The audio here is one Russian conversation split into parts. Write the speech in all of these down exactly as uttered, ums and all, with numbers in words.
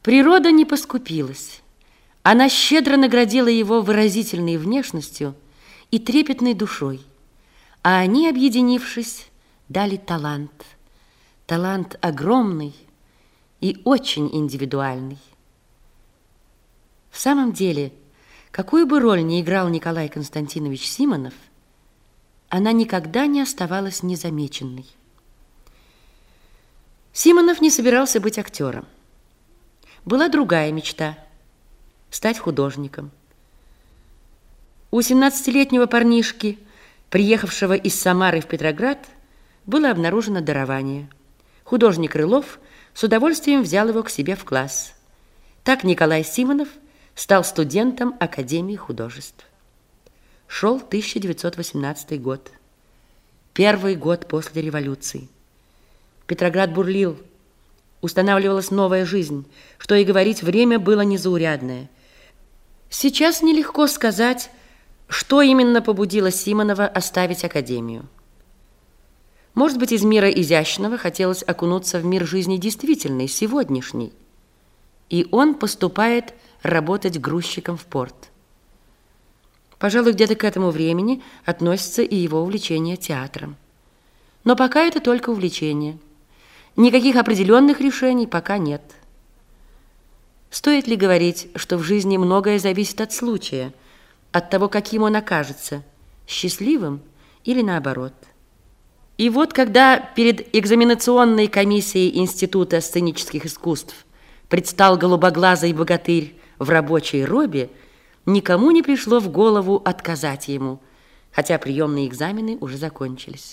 Природа не поскупилась. Она щедро наградила его выразительной внешностью и трепетной душой, а они, объединившись, дали талант. Талант огромный и очень индивидуальный. В самом деле, какую бы роль ни играл Николай Константинович Симонов, она никогда не оставалась незамеченной. Симонов не собирался быть актером. Была другая мечта – стать художником. У семнадцатилетнего парнишки, приехавшего из Самары в Петроград, было обнаружено дарование. Художник Рылов с удовольствием взял его к себе в класс. Так Николай Симонов стал студентом Академии художеств. Шел тысяча девятьсот восемнадцатый год, первый год после революции. Петроград бурлил, устанавливалась новая жизнь, что и говорить, время было незаурядное. Сейчас нелегко сказать, что именно побудило Симонова оставить Академию. Может быть, из мира изящного хотелось окунуться в мир жизни действительной, сегодняшней. И он поступает работать грузчиком в порт. Пожалуй, где-то к этому времени относится и его увлечение театром. Но пока это только увлечение. Никаких определенных решений пока нет. Стоит ли говорить, что в жизни многое зависит от случая, от того, каким он окажется, счастливым или наоборот. И вот, когда перед экзаменационной комиссией Института сценических искусств предстал голубоглазый богатырь в рабочей робе, никому не пришло в голову отказать ему, хотя приемные экзамены уже закончились.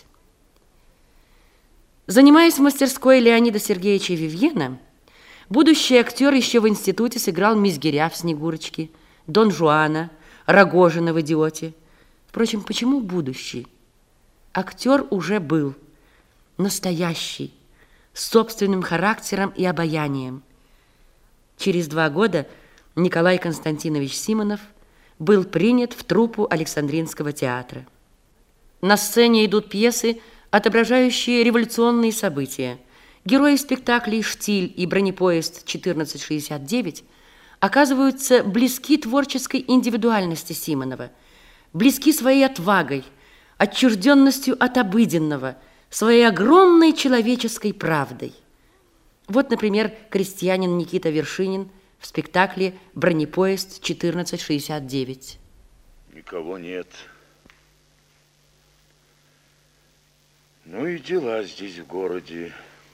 Занимаясь в мастерской Леонида Сергеевича Вивьена, будущий актер еще в институте сыграл Мизгиря в «Снегурочке», Дон Жуана, Рогожина в «Идиоте». Впрочем, почему будущий? Актер уже был, настоящий, с собственным характером и обаянием. Через два года Николай Константинович Симонов был принят в труппу Александринского театра. На сцене идут пьесы, отображающие революционные события. Герои спектаклей «Штиль» и «Бронепоезд четырнадцать шестьдесят девять» оказываются близки творческой индивидуальности Симонова, близки своей отвагой, отчужденностью от обыденного, своей огромной человеческой правдой. Вот, например, крестьянин Никита Вершинин в спектакле «Бронепоезд четырнадцать шестьдесят девять». Никого нет. Ну и дела здесь в городе.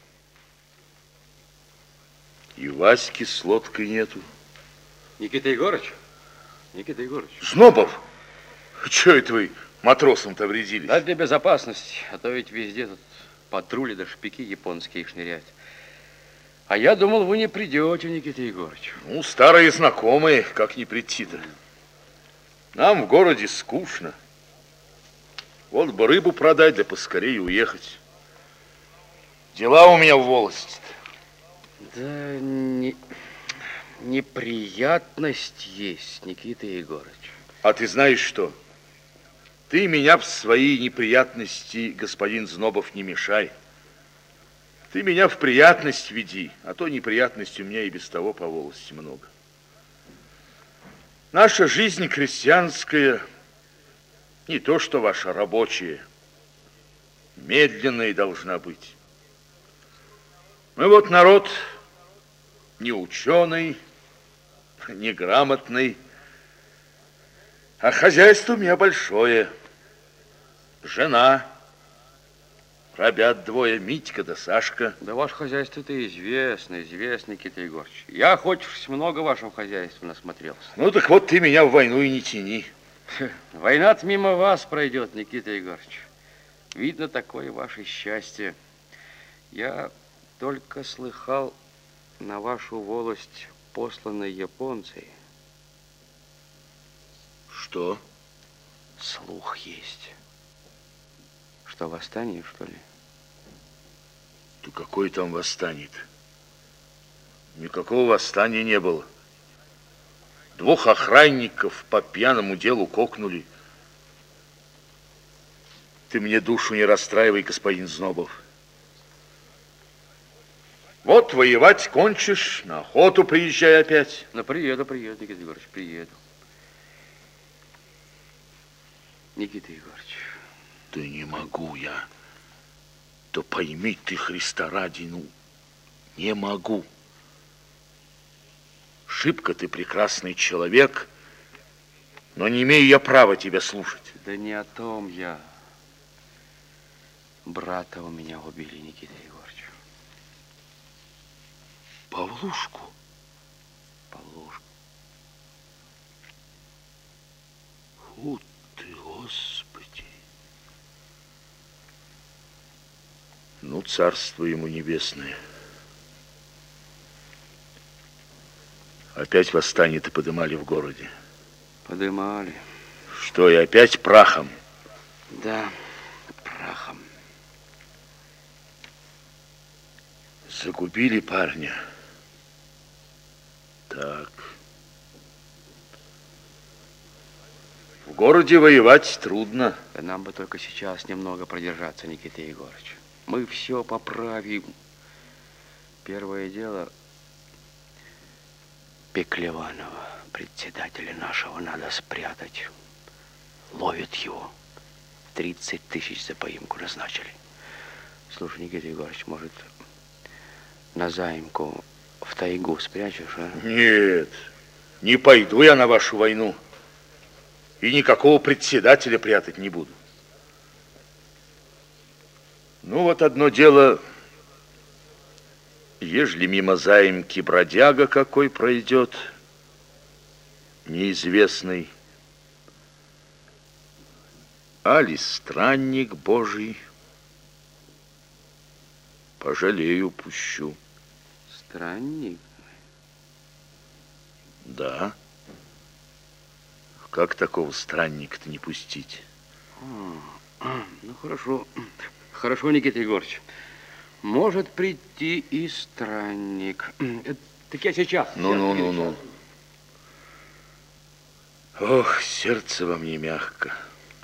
И Васьки с лодкой нету. Никита Егорыч? Никита Егорыч. Знобов! Чего это вы матросам-то вредились? Да для безопасности, а то ведь везде тут патрули да шпики японские шнырять. А я думал, вы не придете, Никита Егорыч. Ну, старые знакомые, как не прийти-то. Нам в городе скучно. Вот бы рыбу продать, да поскорее уехать. Дела у меня в волости-то. Да не... неприятность есть, Никита Егорыч. А ты знаешь что? Ты меня в свои неприятности, господин Знобов, не мешай. Ты меня в приятность веди, а то неприятностей у меня и без того по волости много. Наша жизнь крестьянская, не то что ваша рабочая, медленная должна быть. Мы вот народ не ученый, не грамотный, а хозяйство у меня большое. Жена, ребят двое, Митька да Сашка. Да ваше хозяйство-то известно, известно, Никита Егорыч. Я хоть много вашего хозяйства насмотрелся. Ну так вот ты меня в войну и не тяни. Война-то мимо вас пройдет, Никита Егорыч. Видно такое ваше счастье. Я только слыхал, на вашу волость посланы японцы. Что? Слух есть. Что, восстание, что ли? Да какое там восстание-то? Никакого восстания не было. Двух охранников по пьяному делу кокнули. Ты мне душу не расстраивай, господин Знобов. Вот воевать кончишь, на охоту приезжай опять. Ну, приеду, приеду, Никита Егорович, приеду. Никита Егорович. Да не могу я. Да пойми ты, Христа ради, ну, не могу. Шибко ты прекрасный человек, но не имею я права тебя слушать. Да не о том я. Брата у меня убили, Никита Егорович. Павлушку? Павлушку. Фу ты, Господи. Ну, царство ему небесное. Опять восстание-то подымали в городе. Подымали. Что, и опять прахом? Да, прахом. Загубили парня. Так. В городе воевать трудно. Да нам бы только сейчас немного продержаться, Никита Егорович. Мы все поправим. Первое дело, Пеклеванова, председателя нашего, надо спрятать. Ловят его. тридцать тысяч за поимку назначили. Слушай, Никита Егорович, может, на заимку в тайгу спрячешь, а? Нет, не пойду я на вашу войну. И никакого председателя прятать не буду. Ну, вот одно дело, ежели мимо заимки бродяга какой пройдет, неизвестный, али странник Божий, пожалею, пущу. Странник? Да. Как такого странника-то не пустить? А, ну, хорошо. Хорошо, Никита Егорович. Может прийти и странник. Так я сейчас. Ну-ну-ну-ну. Ох, сердце во мне мягко.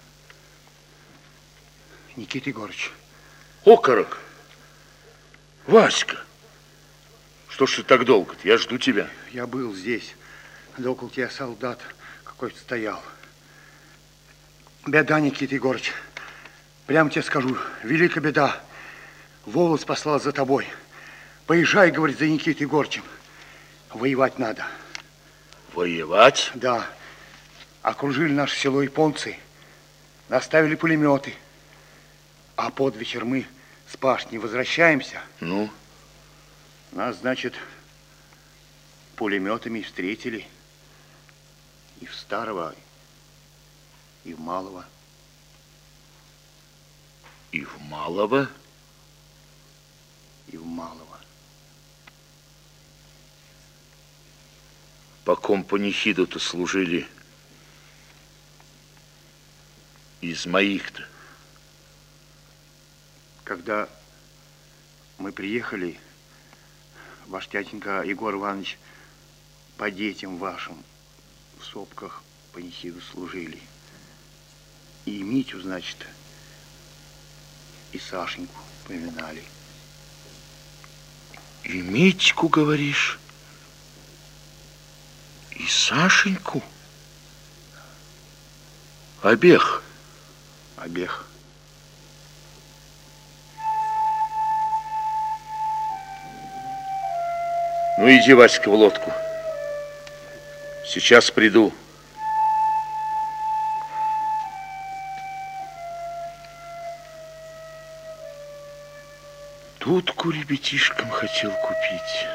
Никита Егорович. Окорок. Васька. Что ж ты так долго-то? Я жду тебя. Я был здесь. Да около тебя солдат какой-то стоял. Беда, Никита Егорович. Прямо тебе скажу, великая беда. Волос послал за тобой. Поезжай, говорит, за Никитой Егорычем. Воевать надо. Воевать? Да. Окружили наше село японцы. Наставили пулеметы. А под вечер мы с пашни возвращаемся. Ну? Нас, значит, пулеметами встретили. И в Старого, и в Малого. И в Малого? И в Малого. По ком панихиду-то служили? Из моих-то. Когда мы приехали, ваш тятенька Егор Иванович по детям вашим в сопках панихиду служили. И Митю, значит, и Сашеньку поминали. И Митьку, говоришь? И Сашеньку? Обех? Обех. Ну, иди, Васька, в лодку. Сейчас приду. Дудку ребятишкам хотел купить.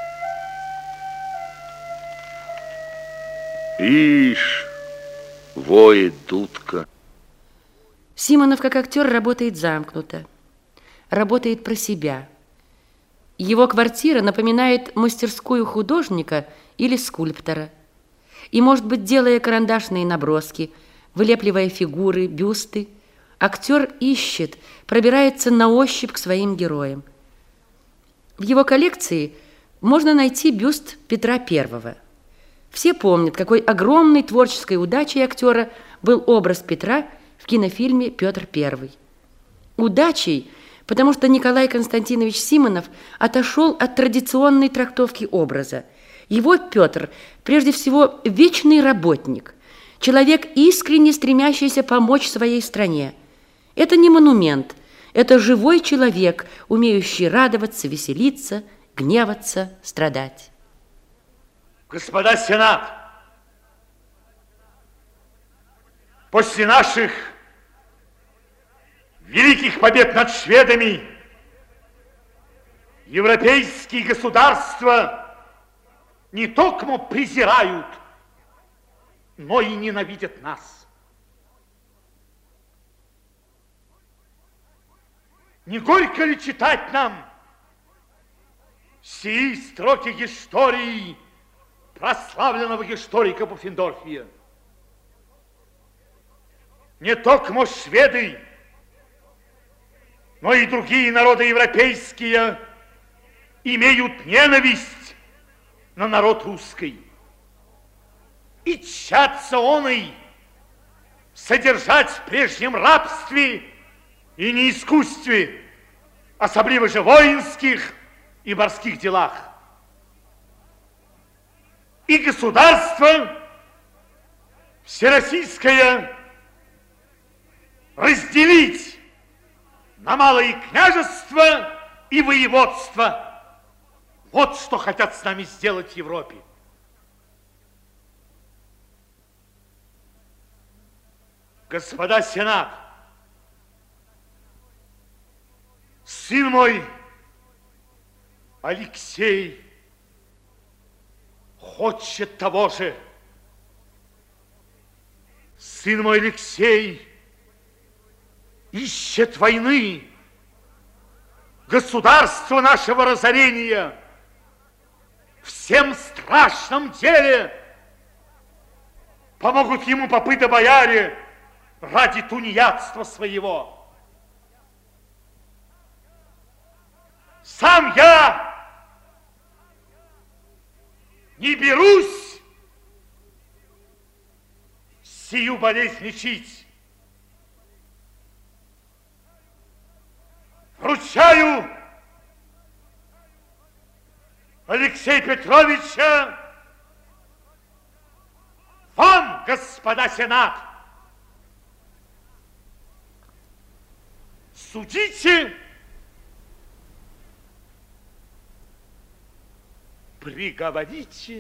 Ишь, воет дудка. Симонов как актер работает замкнуто, работает про себя. Его квартира напоминает мастерскую художника или скульптора. И, может быть, делая карандашные наброски, вылепливая фигуры, бюсты, актер ищет, пробирается на ощупь к своим героям. В его коллекции можно найти бюст Петра Первого. Все помнят, какой огромной творческой удачей актера был образ Петра в кинофильме «Петр Первый». Удачей, потому что Николай Константинович Симонов отошел от традиционной трактовки образа. Его Петр, прежде всего, вечный работник, человек, искренне стремящийся помочь своей стране. Это не монумент, это живой человек, умеющий радоваться, веселиться, гневаться, страдать. Господа Сенат, после наших великих побед над шведами европейские государства не только презирают, но и ненавидят нас. Не горько ли читать нам сии строки истории прославленного историка Пуффендорфа? Не только шведы, но и другие народы европейские имеют ненависть на народ русский. И тщатся он и содержать в прежнем рабстве и неискусстве, особливо же воинских и морских делах. И государство всероссийское разделить на малые княжества и воеводства. Вот что хотят с нами сделать в Европе. Господа Сенат, сын мой Алексей хочет того же. Сын мой Алексей ищет войны, государства нашего разорения. Всем страшном деле помогут ему попыты бояре ради тунеядства своего. Сам я не берусь сию болезнь лечить. Вручаю Алексея Петровича вам, господа Сенат. Судите, приговорите,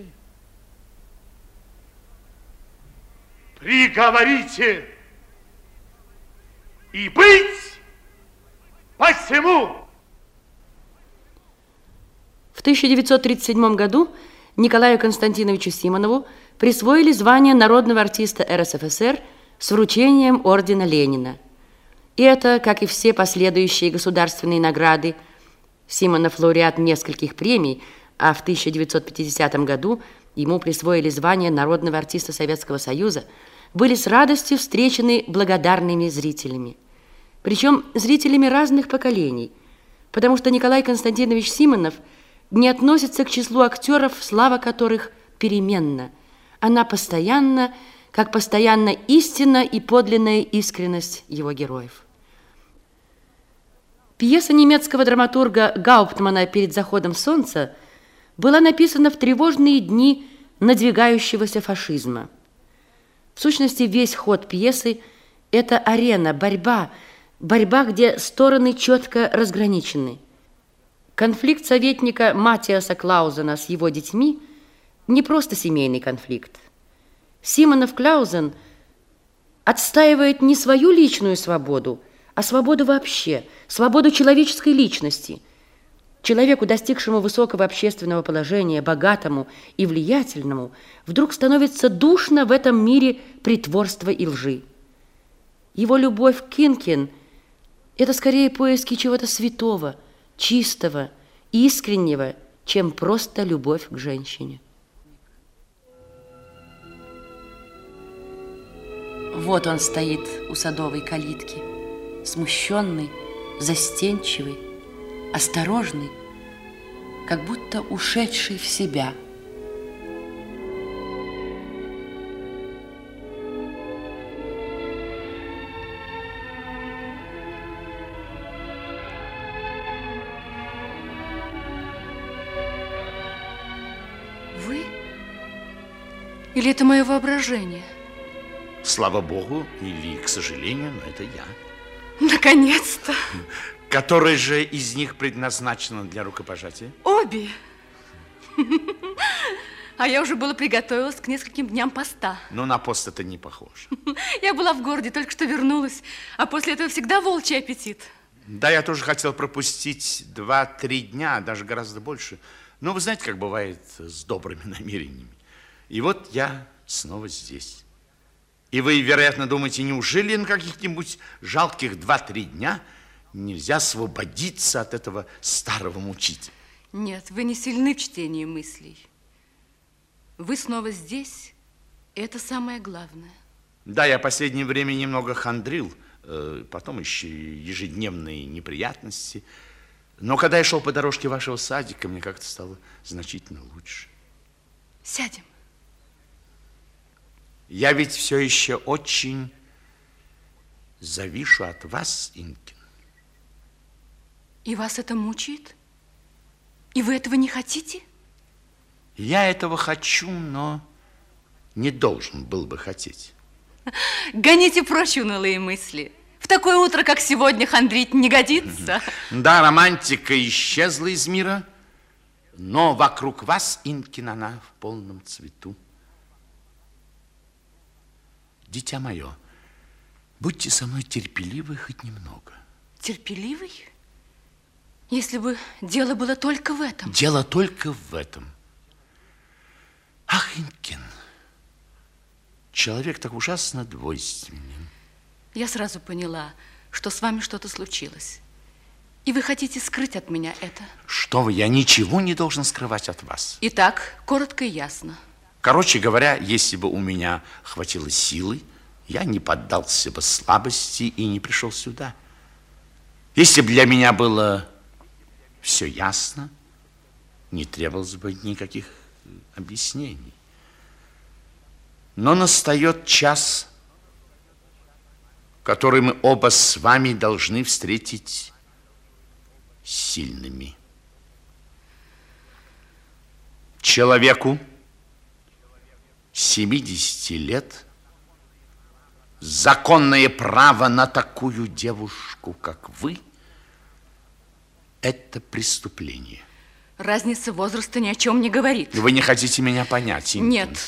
приговорите и быть посему. В тысяча девятьсот тридцать седьмом году Николаю Константиновичу Симонову присвоили звание народного артиста эр эс эф эс эр с вручением ордена Ленина. И это, как и все последующие государственные награды, Симонов лауреат нескольких премий, а в тысяча девятьсот пятидесятом году ему присвоили звание народного артиста Советского Союза, были с радостью встречены благодарными зрителями. Причем зрителями разных поколений, потому что Николай Константинович Симонов не относится к числу актеров, слава которых переменна. Она постоянна, как постоянна истина и подлинная искренность его героев. Пьеса немецкого драматурга Гауптмана «Перед заходом солнца» была написана в тревожные дни надвигающегося фашизма. В сущности, весь ход пьесы – это арена, борьба, борьба, где стороны четко разграничены. Конфликт советника Матиаса Клаузена с его детьми не просто семейный конфликт. Симонов-Клаузен отстаивает не свою личную свободу, а свободу вообще, свободу человеческой личности. Человеку, достигшему высокого общественного положения, богатому и влиятельному, вдруг становится душно в этом мире притворства и лжи. Его любовь к Кинкин – это скорее поиски чего-то святого, чистого, искреннего, чем просто любовь к женщине. Вот он стоит у садовой калитки, смущенный, застенчивый, осторожный, как будто ушедший в себя. Или это мое воображение? Слава богу, или, к сожалению, но это я. Наконец-то. Которая же из них предназначена для рукопожатия? Обе. А я уже было приготовилась к нескольким дням поста. Но на пост это не похоже. Я была в городе, только что вернулась, а после этого всегда волчий аппетит. Да, я тоже хотел пропустить два-три дня, даже гораздо больше. Но вы знаете, как бывает с добрыми намерениями. И вот я снова здесь. И вы, вероятно, думаете, неужели на каких-нибудь жалких два-три дня нельзя освободиться от этого старого мучителя? Нет, вы не сильны в чтении мыслей. Вы снова здесь, и это самое главное. Да, я в последнее время немного хандрил, потом еще ежедневные неприятности. Но когда я шел по дорожке вашего садика, мне как-то стало значительно лучше. Сядем. Я ведь все еще очень завишу от вас, Инкин. И вас это мучает? И вы этого не хотите? Я этого хочу, но не должен был бы хотеть. Гоните прочь унылые мысли. В такое утро, как сегодня, хандрить не годится. Да, романтика исчезла из мира, но вокруг вас, Инкин, она в полном цвету. Дитя мое, будьте со мной терпеливы хоть немного. Терпеливый? Если бы дело было только в этом. Дело только в этом. Ах, Инкин, человек так ужасно двойственен. Я сразу поняла, что с вами что-то случилось. И вы хотите скрыть от меня это. Что вы, я ничего не должен скрывать от вас. Итак, коротко и ясно. Короче говоря, если бы у меня хватило силы, я не поддался бы слабости и не пришел сюда. Если бы для меня было все ясно, не требовалось бы никаких объяснений. Но настает час, который мы оба с вами должны встретить сильными. Человеку семидесяти лет законное право на такую девушку, как вы, это преступление. Разница возраста ни о чем не говорит. Вы не хотите меня понять, Инкин? Нет.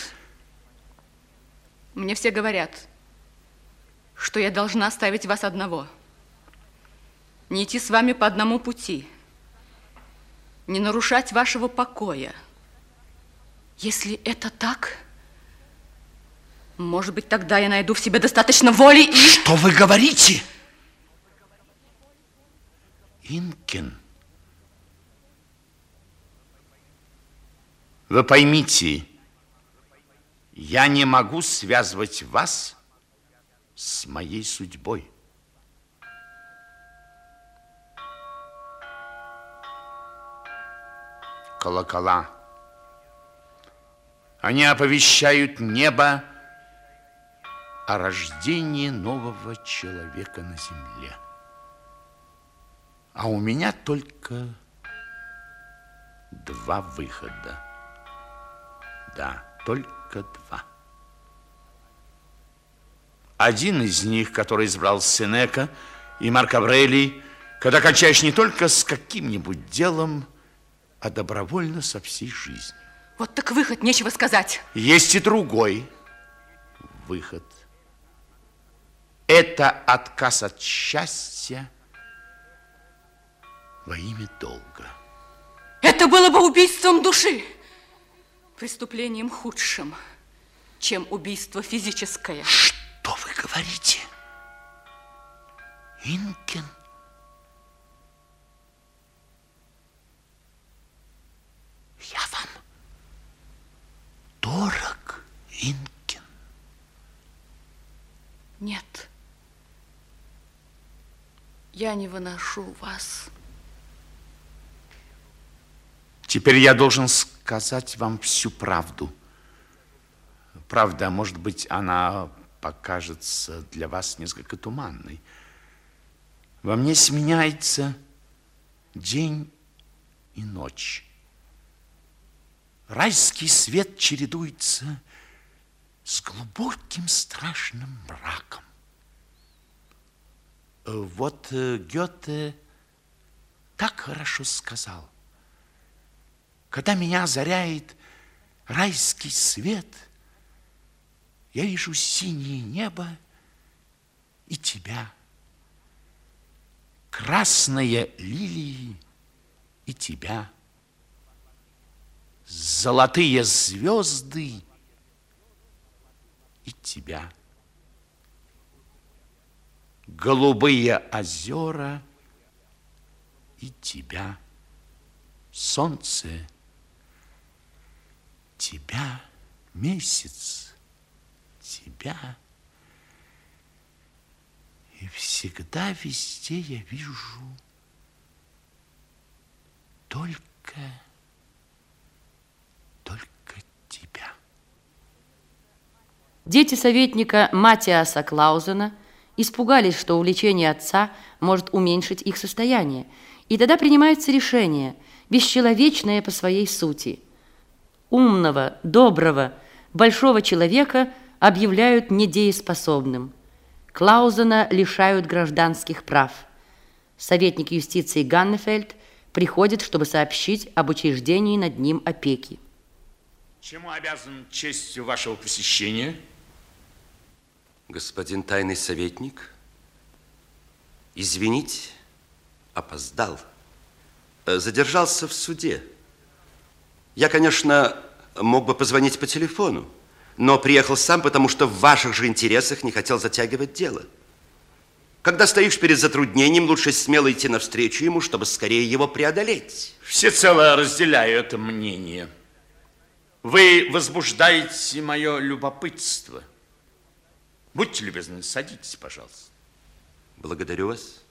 Мне все говорят, что я должна оставить вас одного. Не идти с вами по одному пути. Не нарушать вашего покоя. Если это так, может быть, тогда я найду в себе достаточно воли и... Что вы говорите? Инкин, вы поймите, я не могу связывать вас с моей судьбой. Колокола. Они оповещают небо о рождении нового человека на земле. А у меня только два выхода. Да, только два. Один из них, который избрал Сенека и Марк Аврелий, когда кончаешь не только с каким-нибудь делом, а добровольно со всей жизнью. Вот так выход, нечего сказать. Есть и другой выход. Это отказ от счастья во имя долга. Это было бы убийством души. Преступлением худшим, чем убийство физическое. Что вы говорите? Инкин? Я вам дорог, Инкин? Нет. Я не выношу вас. Теперь я должен сказать вам всю правду. Правда, может быть, она покажется для вас несколько туманной. Во мне сменяется день и ночь. Райский свет чередуется с глубоким страшным мраком. Вот Гёте так хорошо сказал: когда меня озаряет райский свет, я вижу синее небо и тебя, красные лилии и тебя, золотые звезды и тебя, голубые озера и тебя, солнце, тебя, месяц, тебя. И всегда везде я вижу только, только тебя. Дети советника Матиаса Клаузена испугались, что увлечение отца может уменьшить их состояние, и тогда принимается решение, бесчеловечное по своей сути. Умного, доброго, большого человека объявляют недееспособным. Клаузена лишают гражданских прав. Советник юстиции Ганнефельд приходит, чтобы сообщить об учреждении над ним опеки. Чему обязан честью вашего посещения? Господин тайный советник, извините, опоздал. Задержался в суде. Я, конечно, мог бы позвонить по телефону, но приехал сам, потому что в ваших же интересах не хотел затягивать дело. Когда стоишь перед затруднением, лучше смело идти навстречу ему, чтобы скорее его преодолеть. Всецело разделяю это мнение. Вы возбуждаете мое любопытство. Будьте любезны, садитесь, пожалуйста. Благодарю вас.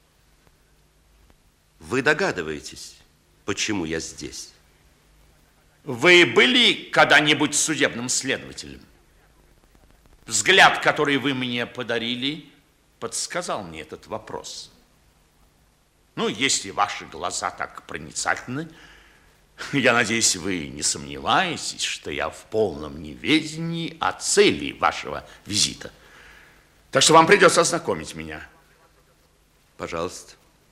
Вы догадываетесь, почему я здесь? Вы были когда-нибудь судебным следователем? Взгляд, который вы мне подарили, подсказал мне этот вопрос. Ну, если ваши глаза так проницательны, я надеюсь, вы не сомневаетесь, что я в полном неведении о цели вашего визита. Так что вам придется ознакомить меня. Пожалуйста.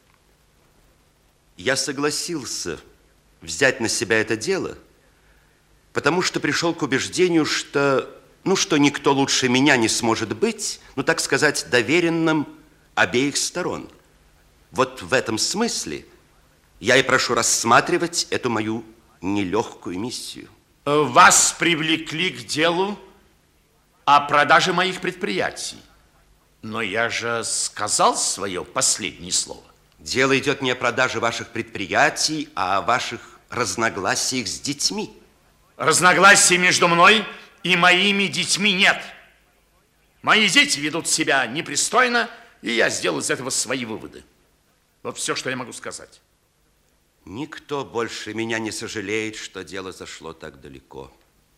Я согласился взять на себя это дело, потому что пришел к убеждению, что, ну, что никто лучше меня не сможет быть, ну, так сказать, доверенным обеих сторон. Вот в этом смысле я и прошу рассматривать эту мою нелегкую миссию. Вас привлекли к делу о продаже моих предприятий. Но я же сказал свое последнее слово. Дело идет не о продаже ваших предприятий, а о ваших разногласиях с детьми. Разногласий между мной и моими детьми нет. Мои дети ведут себя непристойно, и я сделал из этого свои выводы. Вот все, что я могу сказать. Никто больше меня не сожалеет, что дело зашло так далеко.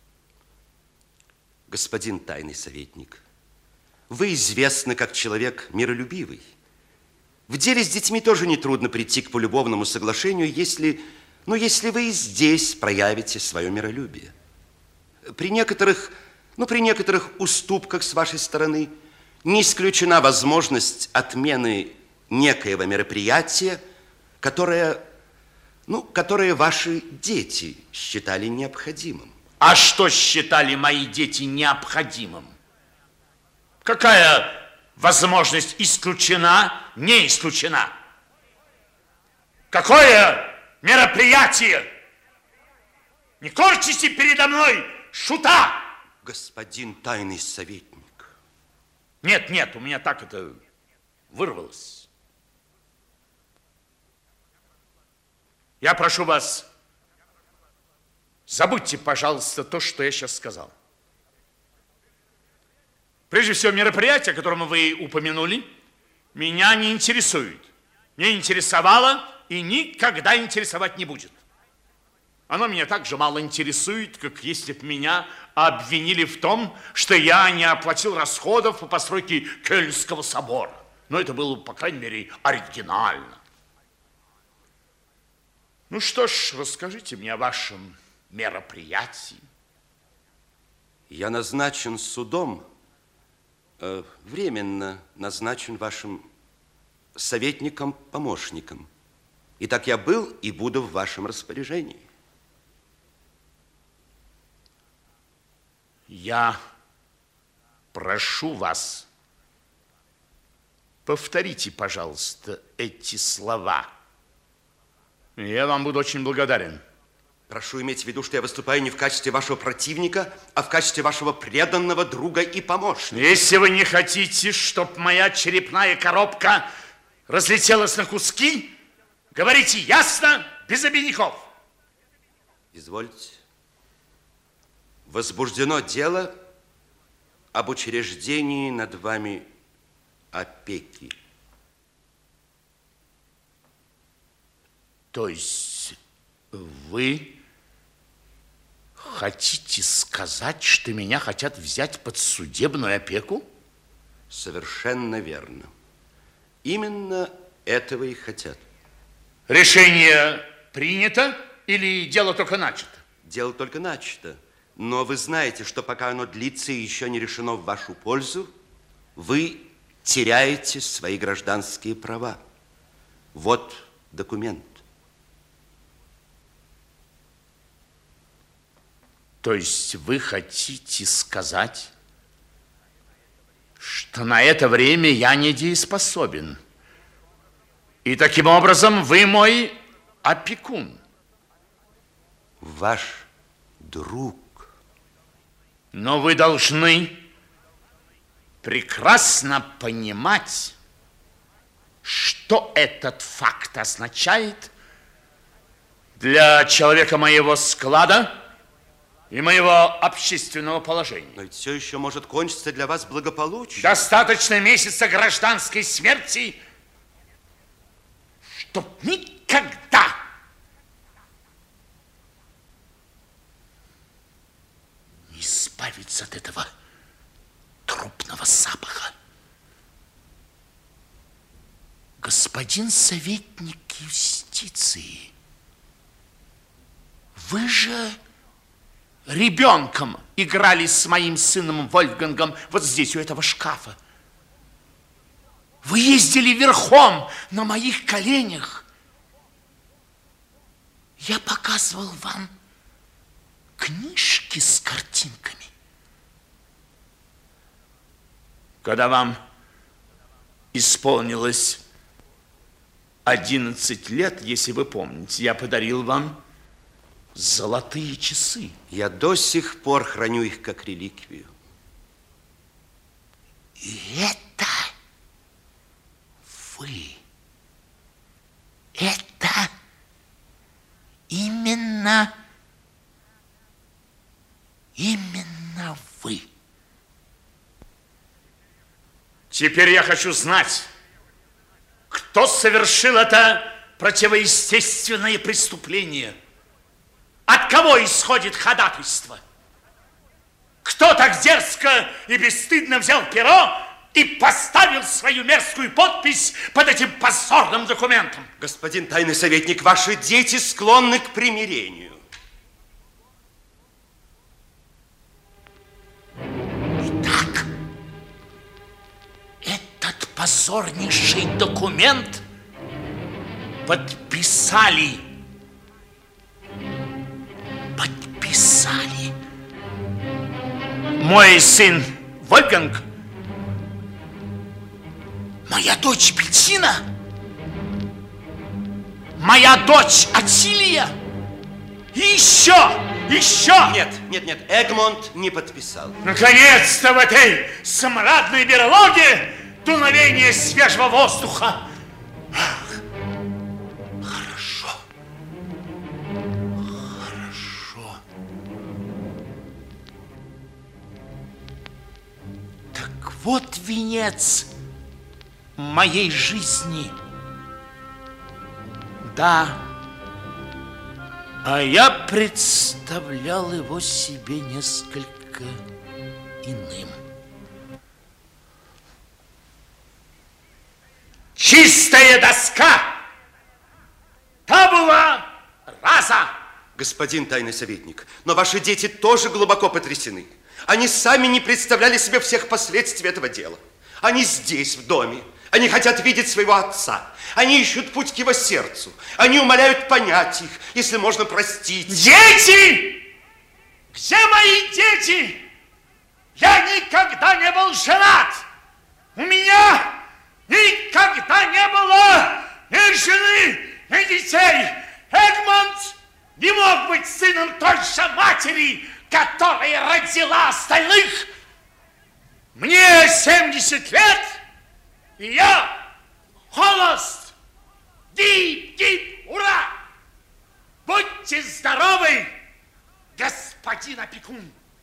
Господин тайный советник, вы известны как человек миролюбивый. В деле с детьми тоже нетрудно прийти к полюбовному соглашению, если, ну, если вы и здесь проявите свое миролюбие. При некоторых, ну, при некоторых уступках с вашей стороны не исключена возможность отмены некоего мероприятия, которое, ну, которое ваши дети считали необходимым. А что считали мои дети необходимым? Какая возможность исключена, не исключена? Какое мероприятие? Не корчите передо мной шута! Господин тайный советник. Нет, нет, у меня так это вырвалось. Я прошу вас, забудьте, пожалуйста, то, что я сейчас сказал. Прежде всего, мероприятие, о котором вы упомянули, меня не интересует. Не интересовало и никогда интересовать не будет. Оно меня так же мало интересует, как если бы меня обвинили в том, что я не оплатил расходов по постройке Кёльнского собора. Но это было, по крайней мере, оригинально. Ну что ж, расскажите мне о вашем мероприятии. Я назначен судом, э, временно назначен вашим советником-помощником. Итак, я был и буду в вашем распоряжении. Я прошу вас, повторите, пожалуйста, эти слова. Я вам буду очень благодарен. Прошу иметь в виду, что я выступаю не в качестве вашего противника, а в качестве вашего преданного друга и помощника. Если вы не хотите, чтобы моя черепная коробка разлетелась на куски, говорите ясно, без обиняков. Извольте. Возбуждено дело об учреждении над вами опеки. То есть вы хотите сказать, что меня хотят взять под судебную опеку? Совершенно верно. Именно этого и хотят. Решение принято или дело только начато? Дело только начато. Но вы знаете, что пока оно длится и еще не решено в вашу пользу, вы теряете свои гражданские права. Вот документ. То есть вы хотите сказать, что на это время я недееспособен, и таким образом вы мой опекун? Ваш друг. Но вы должны прекрасно понимать, что этот факт означает для человека моего склада и моего общественного положения. Но ведь все еще может кончиться для вас благополучно. Достаточно месяца гражданской смерти, чтоб никогда не избавиться от этого трупного запаха. Господин советник юстиции, вы же ребенком играли с моим сыном Вольфгангом вот здесь, у этого шкафа. Вы ездили верхом на моих коленях. Я показывал вам книжки с картинками. Когда вам исполнилось одиннадцать лет, если вы помните, я подарил вам золотые часы. Я до сих пор храню их как реликвию. И это вы. Это именно, именно вы. Теперь я хочу знать, кто совершил это противоестественное преступление. От кого исходит ходатайство? Кто так дерзко и бесстыдно взял перо и поставил свою мерзкую подпись под этим позорным документом? Господин тайный советник, ваши дети склонны к примирению. Итак, этот позорнейший документ подписали. Подписали мой сын Вольфганг, моя дочь Беттина, моя дочь Атилия и еще, еще... Нет, нет, нет, Эгмонт не подписал. Наконец-то в этой смрадной берлоге дуновение свежего воздуха. Хорошо. Хорошо. Так вот венец моей жизни. Да. А я представлял его себе несколько иным. Чистая доска! Табула раса! Господин тайный советник, но ваши дети тоже глубоко потрясены. Они сами не представляли себе всех последствий этого дела. Они здесь, в доме. Они хотят видеть своего отца. Они ищут путь к его сердцу. Они умоляют понять их, если можно простить. Дети! Где мои дети? Я никогда не был женат. У меня никогда не было ни жены, ни детей. Эгмонт не мог быть сыном той же матери, которая родила остальных. Мне семьдесят лет, и я холост. Дип-дип, ура! Будьте здоровы, господин опекун.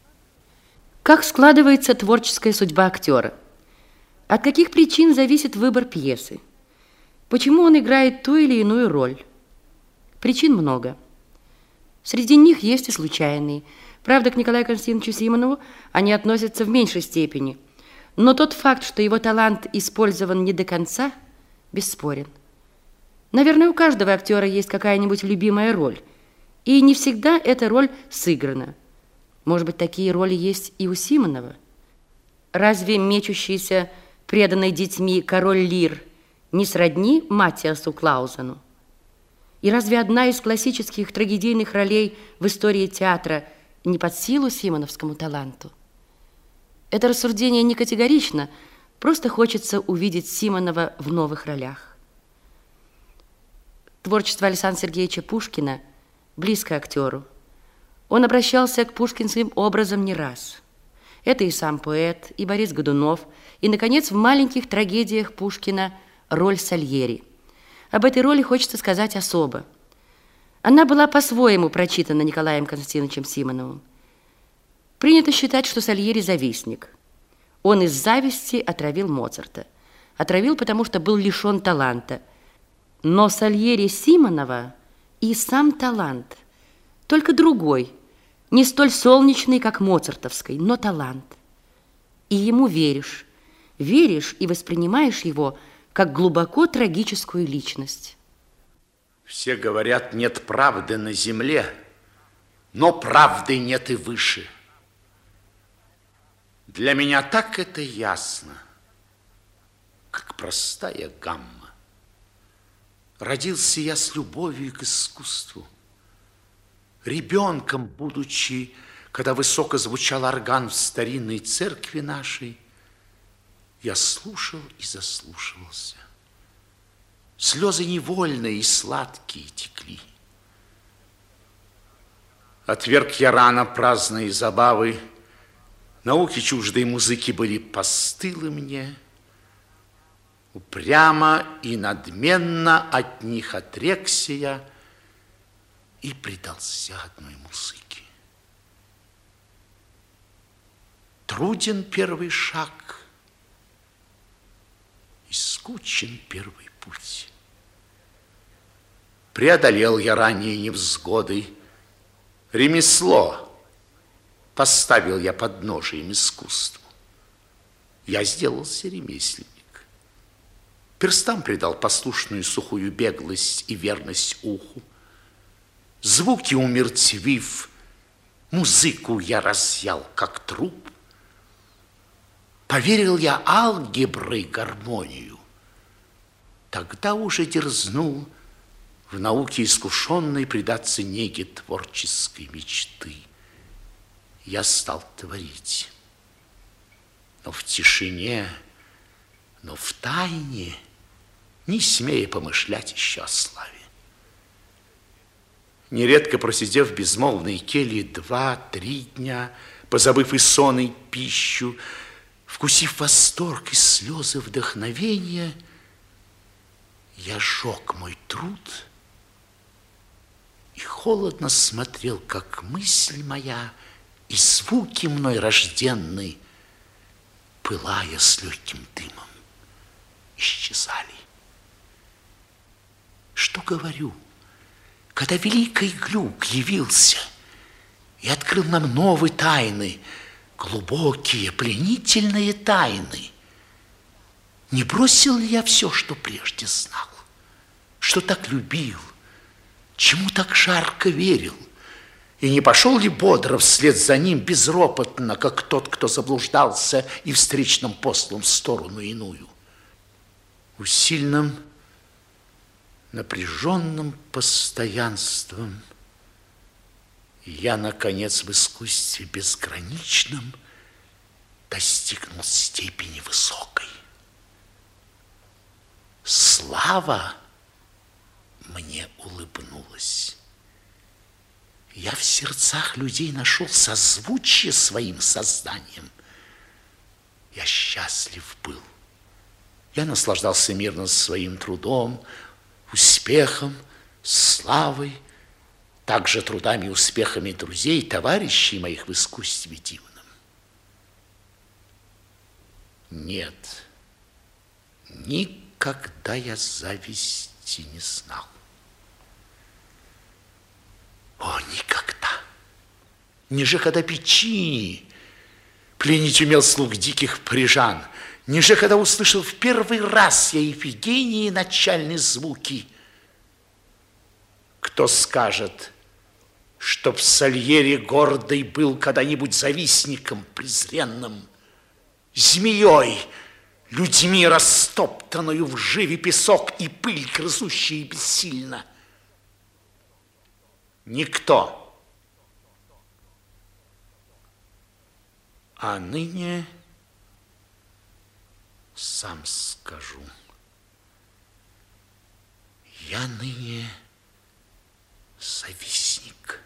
Как складывается творческая судьба актера? От каких причин зависит выбор пьесы? Почему он играет ту или иную роль? Причин много. Среди них есть и случайные. Правда, к Николаю Константиновичу Симонову они относятся в меньшей степени. Но тот факт, что его талант использован не до конца, бесспорен. Наверное, у каждого актера есть какая-нибудь любимая роль. И не всегда эта роль сыграна. Может быть, такие роли есть и у Симонова? Разве мечущийся, преданный детьми король Лир не сродни Маттиасу Клаузену? И разве одна из классических трагедийных ролей в истории театра не под силу симоновскому таланту? Это рассуждение не категорично, просто хочется увидеть Симонова в новых ролях. Творчество Александра Сергеевича Пушкина близко актеру. Он обращался к пушкинским образам не раз. Это и сам поэт, и Борис Годунов, и, наконец, в маленьких трагедиях Пушкина роль Сальери. Об этой роли хочется сказать особо. Она была по-своему прочитана Николаем Константиновичем Симоновым. Принято считать, что Сальери завистник. Он из зависти отравил Моцарта. Отравил, потому что был лишен таланта. Но Сальери Симонова и сам талант, только другой, не столь солнечный, как моцартовский, но талант. И ему веришь, веришь и воспринимаешь его как глубоко трагическую личность. Все говорят, нет правды на земле, но правды нет и выше. Для меня так это ясно, как простая гамма. Родился я с любовью к искусству. Ребенком, будучи, когда высоко звучал орган в старинной церкви нашей, я слушал и заслушивался. Слезы невольные и сладкие текли. Отверг я рано праздные забавы, науки чуждой музыки были постылы мне. Упрямо и надменно от них отрекся я и предался одной музыке. Труден первый шаг, и скучен первый путь. Преодолел я ранее невзгоды, ремесло поставил я подножием искусству. Я сделался ремесленник. Перстам придал послушную сухую беглость и верность уху. Звуки умертвив, музыку я разъял, как труп. Поверил я алгебры гармонию. Тогда уже дерзнул в науке искушенной предаться неге творческой мечты. Я стал творить, но в тишине, но в тайне, не смея помышлять еще о славе. Нередко просидев в безмолвной келье два-три дня, позабыв и сон, и пищу, вкусив восторг и слезы вдохновения, я сжег мой труд и холодно смотрел, как мысль моя и звуки мной рожденные, пылая с легким дымом, исчезали. Что говорю, когда великий глюк явился и открыл нам новые тайны, глубокие, пленительные тайны, не бросил ли я все, что прежде знал, что так любил, чему так жарко верил, И не пошел ли бодро вслед за ним безропотно, как тот, кто заблуждался и встречным послом в сторону иную? Усильным, напряженным постоянством я, наконец, в искусстве безграничном достигнул степени высокой. Слава мне улыбнулась. Я в сердцах людей нашел созвучие своим созданием. Я счастлив был. Я наслаждался мирно своим трудом, успехом, славой, также трудами и успехами друзей, товарищей моих в искусстве дивном. Нет, никогда я зависти не знал. О, никогда! Ниже когда Печини пленить умел слуг диких парижан, ниже когда услышал в первый раз я Ифигении начальные звуки. Кто скажет, чтоб Сальери гордый был когда-нибудь завистником презренным, змеей, людьми растоптанную в живе песок и пыль, грызущие бессильно? Никто. А ныне сам скажу. Я ныне завистник.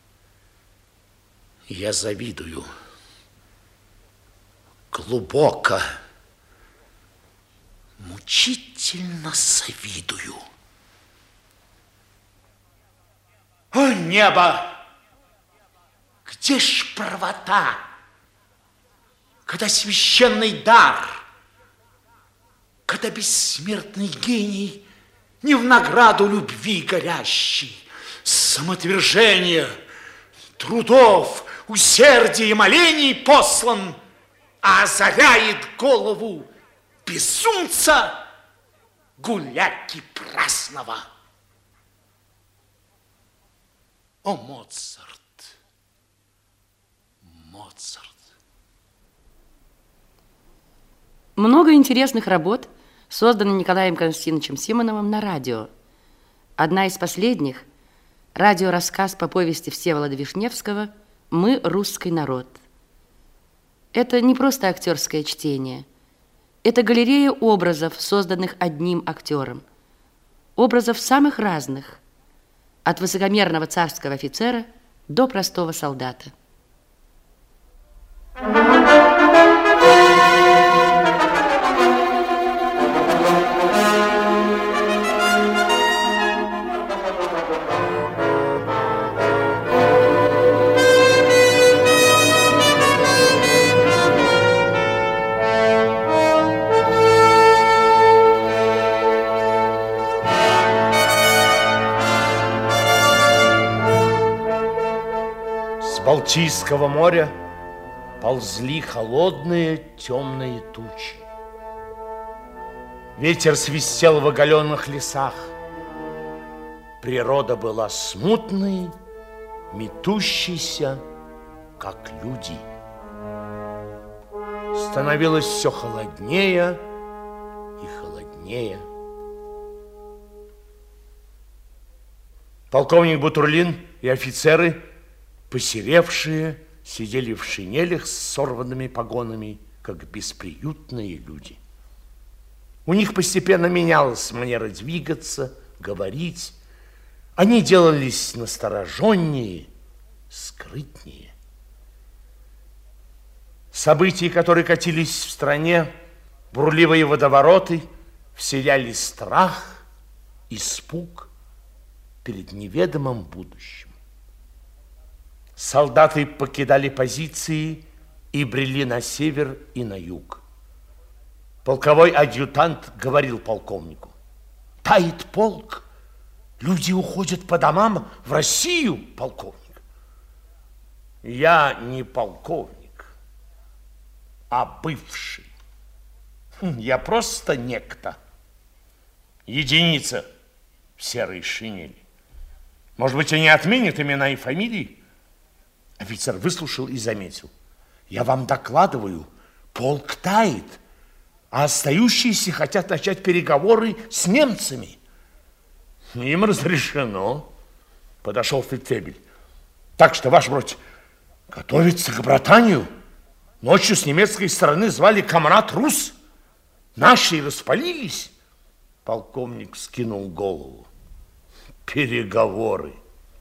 Я завидую. Глубоко, мучительно завидую. О, небо! Где ж правота, когда священный дар, когда бессмертный гений не в награду любви горящий, самоотвержения, трудов, усердия и молений послан, а озаряет голову безумца гуляки праздного. О, Моцарт, Моцарт. Много интересных работ создано Николаем Константиновичем Симоновым на радио. Одна из последних – радиорассказ по повести Всеволода Вишневского «Мы русский народ». Это не просто актерское чтение. Это галерея образов, созданных одним актером. Образов самых разных, от высокомерного царского офицера до простого солдата. Балтийского моря ползли холодные темные тучи. Ветер свистел в оголенных лесах. Природа была смутной, метущейся, как люди. Становилось все холоднее и холоднее. Полковник Бутурлин и офицеры, посеревшие, сидели в шинелях с сорванными погонами, как бесприютные люди. У них постепенно менялась манера двигаться, говорить. Они делались настороженнее, скрытнее. События, которые катились в стране, бурливые водовороты, вселяли страх, испуг перед неведомым будущим. Солдаты покидали позиции и брели на север и на юг. Полковой адъютант говорил полковнику: «Тает полк, люди уходят по домам в Россию, полковник». «Я не полковник, а бывший. Я просто некто, единица в серой шинели. Может быть, они отменят имена и фамилии? Офицер выслушал и заметил. Я вам докладываю, полк тает, а остающиеся хотят начать переговоры с немцами. Им разрешено. Подошел фельдфебель. Так что, ваш бродь, готовится к братанию. Ночью с немецкой стороны звали комрад Рус. Наши распалились. Полковник скинул голову. Переговоры.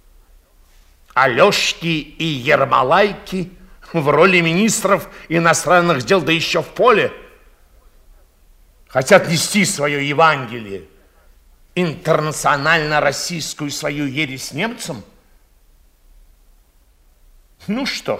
Алешки и Ермолайки в роли министров иностранных дел, да еще в поле, хотят нести свое Евангелие, интернационально-российскую свою ересь немцам? Ну что ж,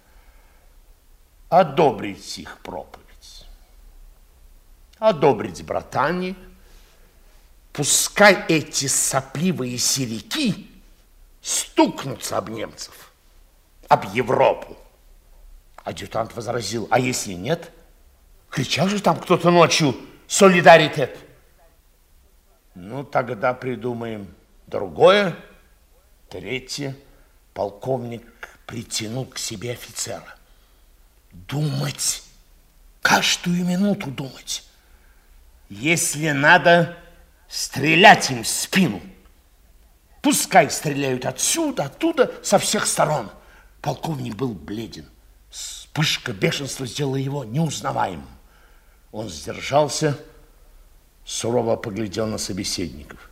одобрить их проповедь, одобрить братане, пускай эти сопливые серяки стукнутся об немцев, об Европу. Адъютант возразил, а если нет? Кричал же там кто-то ночью «Солидаритет». Ну, тогда придумаем другое. Третье. Полковник притянул к себе офицера. Думать, каждую минуту думать. Если надо, стрелять им в спину. Пускай стреляют отсюда, оттуда, со всех сторон. Полковник был бледен. Вспышка бешенства сделала его неузнаваемым. Он сдержался, сурово поглядел на собеседников.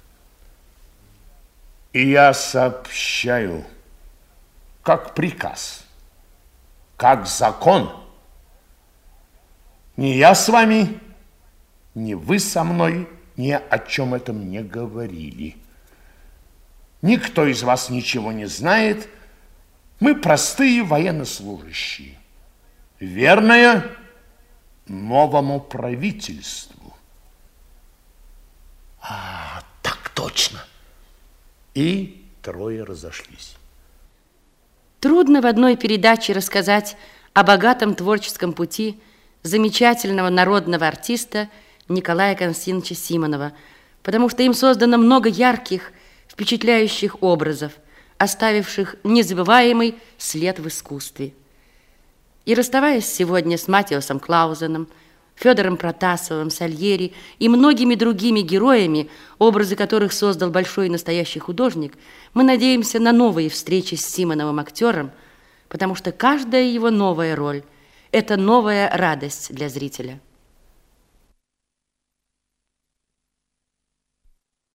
И я сообщаю, как приказ, как закон. Ни я с вами, ни вы со мной ни о чем этом не говорили. Никто из вас ничего не знает. Мы простые военнослужащие. Верная новому правительству. А, так точно. И трое разошлись. Трудно в одной передаче рассказать о богатом творческом пути замечательного народного артиста Николая Константиновича Симонова, потому что им создано много ярких, впечатляющих образов, оставивших незабываемый след в искусстве. И расставаясь сегодня с Матиасом Клаузеном, Федором Протасовым, Сальери и многими другими героями, образы которых создал большой и настоящий художник, мы надеемся на новые встречи с Симоновым актером, потому что каждая его новая роль – это новая радость для зрителя.